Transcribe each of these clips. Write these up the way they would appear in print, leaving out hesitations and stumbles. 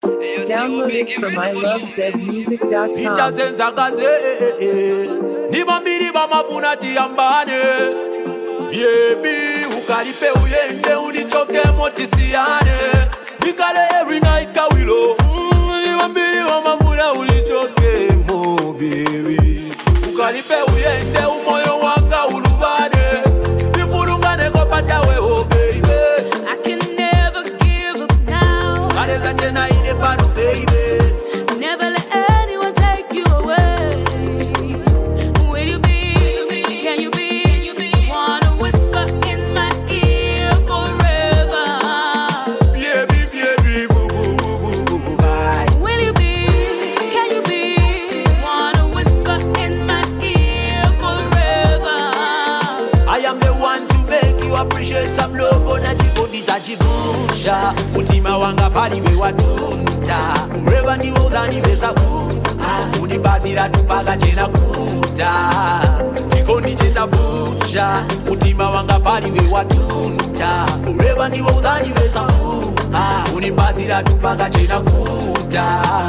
Downloaded from ilovezmusic.com. Itazenza kaze Nibambiri bamafuna tiyambane Yebi ukalipe uyende unichoke motisiane Nikale every night kawilo Nibambiri bamafuna unichoke mo baby Ukalipe uyende umoyo wanga ulubane Nifurungane kopata weho baby I can never give up now. Kareza tena ine pano baby Never let anyone take you away. Will you be? Can you be? Wanna whisper in my ear forever. Baby, boo, boo, boo, boo, boo, bye. Will you be? Can you be? Wanna whisper in my ear forever. I am the one to make you appreciate some love on a jibodi tajibusha. Mutima wanga pali we wadunta. Ureva ndi uzani vesa unibazira tupaga chena kuta. Jikondi cheta busha. Mutima wanga pali we wadunta. Ureva ndi uzani vesa unibazira tupaga chena kuta.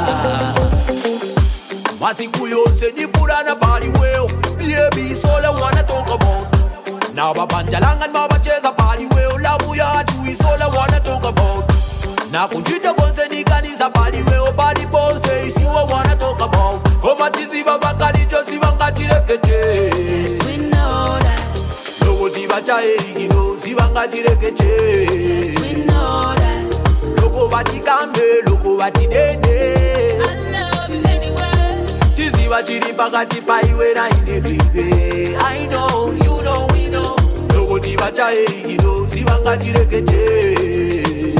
Masiku yonse nipurana pali weo. Baby, it's all I wanna talk about. Now babanjalangan mabacheza pali weo. Lamu ya tu is all I wanna talk about. Na kunjita bonse ni kanisa pali weo. Pali bonse is you I wanna talk about. Koma tiziba bakali josi vangati rekeche. Yes, we know that. Logo tiba chae igido si vangati rekeche. Yes, we know that. Logo vati kambe, logo vati dene. I love you anyway. Tiziba chiri pakati pa iwe na ine baby. I know, you know, we know. Logo tiba chae igido si vangati rekeche.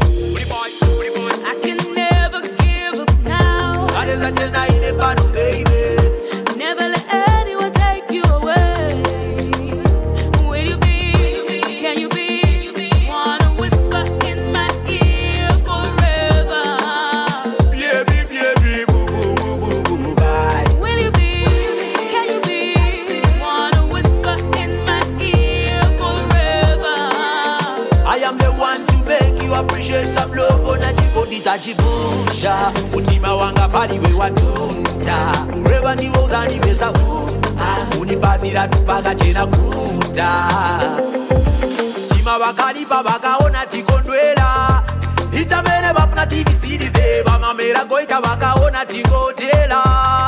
I can never give up now. Kareza tena ine pano baby. Never let anyone take you away. Will you be? Can you be? Wanna whisper in my ear forever. Baby, boo, boo, boo, boo, boo, bye. Will you be? Can you be? Wanna whisper in my ear forever. I am the one to make you appreciate some love on a jibodi tajibusha. Mutima wanga pali we wadunta. Ureva ndi uzani vesa unibazira tupaga chena kuta. Sima bakalipa bakaona tikondwela. Ichamene bafuna tivisirize. Bamamera goita bakaona tingotela.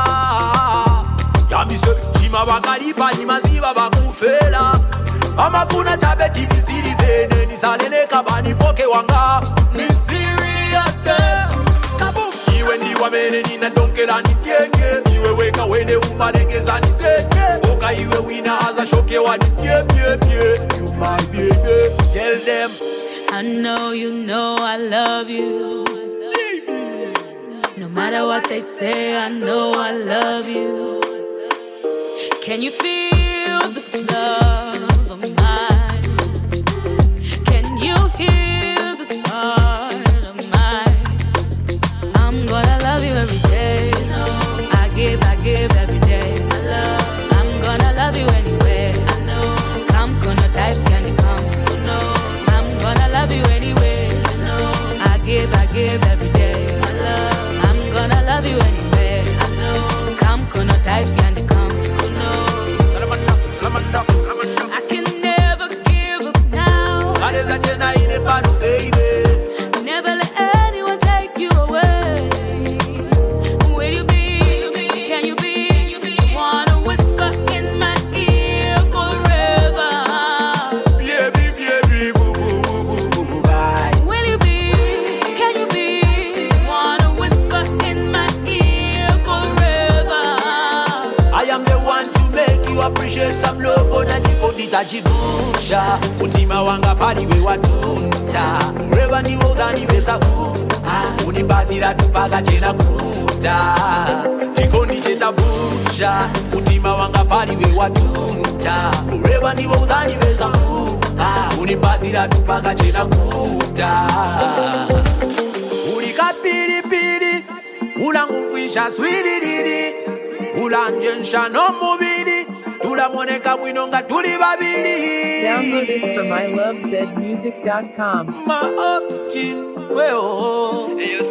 Yamise chima bakalipa ni maziba bakufela. Amafuna chabe tivisirize. Neni salene kabani poke wanga. Ni serious girl. Kaboom. Iwe ndi wamene nina donkela nitienge. Iwe weka wende umalengeza niseke. Oka iwe wina aza shoke wani pye. You my baby. Tell them. I know you know I love you. No matter what they say, I know I love you. Can you feel this love of mine? Can you hear this heart of mine? I'm gonna love you every day. I give every day. I'm gonna love you anyway. I know. Come, gonna type, can you come? I'm gonna love you anyway. I give every day. I'm gonna love you anyway. I know. Come, gonna type, can you come? I can never give up now. Kareza tena ine pano baby. Never let anyone take you away. Will you be? Can you be? Wanna whisper in my ear forever. Baby, boo, boo, boo, boo, boo, bye. Will you be? Can you be? Wanna whisper in my ear forever. I am the one to make you appreciate some love on a jibodi tajibusha. Mutima wanga pali we wadunta. Ureva ndi uzani vesa unibazira tupaga chena kuta. Jikondi cheta busha. Mutima wanga pali we wadunta. Ureva ndi uzani vesa unibazira tupaga chena kuta. Ulika piri piri. Ulangufisha swiriri. Ulangensha no mubiri. Tulamwoneka mwinonga tuli babili. Downloaded from ilovezmusic.com. My oxygen, well.